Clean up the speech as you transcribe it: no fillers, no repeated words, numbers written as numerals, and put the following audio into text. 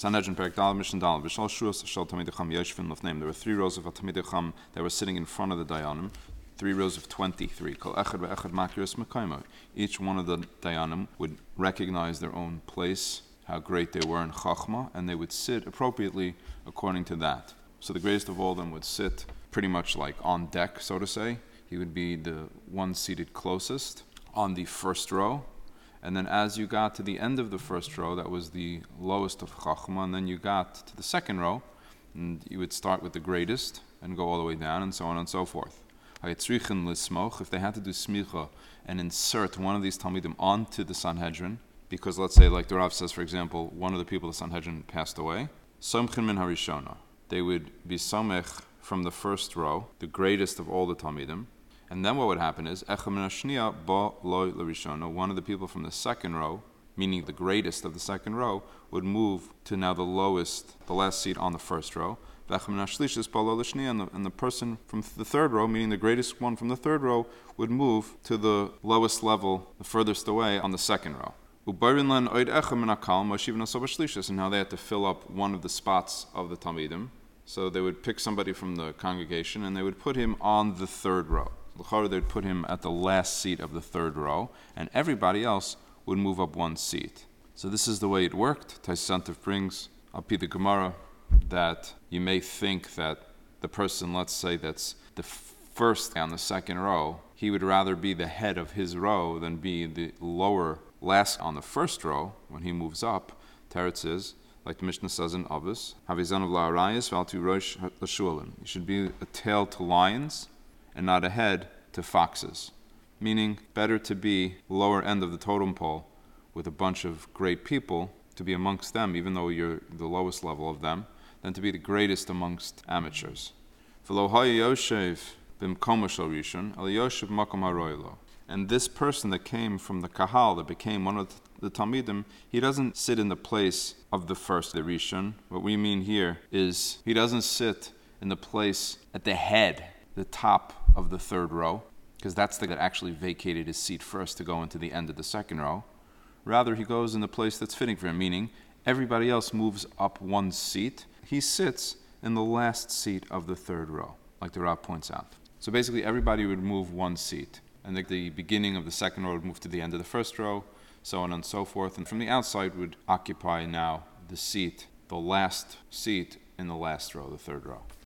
Sanhedrin Perek Dal Mishnah Dal V'shal Shuas Shal Talmidei Chacham Yoshvin Lefneim. There were 3 rows of Talmidei Chacham that were sitting in front of the Dayanim, 3 rows of 23. Kol Echad Ve'echad Makiris Mekaymo. Each one of the Dayanim would recognize their own place, how great they were in Chachma, and they would sit appropriately according to that. So the greatest of all of them would sit pretty much like on deck, so to say. He would be the one seated closest on the first row. And then as you got to the end of the first row, that was the lowest of Chachma, and then you got to the second row, and you would start with the greatest and go all the way down, and so on and so forth. If they had to do smicha and insert one of these Talmidim onto the Sanhedrin, because let's say, like the Rav says, for example, one of the people of the Sanhedrin passed away, Somchin min harishona, they would be somech from the first row, the greatest of all the Talmidim. And then what would happen is, one of the people from the second row, meaning the greatest of the second row, would move to now the lowest, the last seat on the first row. And the person from the third row, meaning the greatest one from the third row, would move to the lowest level, the furthest away, on the second row. And now they had to fill up one of the spots of the Talmidim. So they would pick somebody from the congregation and they would put him on the third row. They would put him at the last seat of the third row, and everybody else would move up one seat. So this is the way it worked. Taisantiv brings up the Gemara that you may think that the person, let's say, that's the first on the second row, he would rather be the head of his row than be the lower last on the first row when he moves up. Teretz is, like the Mishnah says in Avos, Havizan of La'arayas Valtu Rosh L'Shualim. You should be a tail to lions and not a head to foxes. Meaning, better to be lower end of the totem pole with a bunch of great people, to be amongst them, even though you're the lowest level of them, than to be the greatest amongst amateurs. And this person that came from the Kahal, that became one of the Talmidim, he doesn't sit in the place of the first, the Rishon. What we mean here is he doesn't sit in the place at the head, the top of the third row, because that's the guy that actually vacated his seat first to go into the end of the second row. Rather, he goes in the place that's fitting for him, meaning everybody else moves up one seat. He sits in the last seat of the third row, like the Rav points out. So basically, everybody would move one seat, and the beginning of the second row would move to the end of the first row, so on and so forth. And from the outside would occupy now the seat, the last seat in the last row, the third row.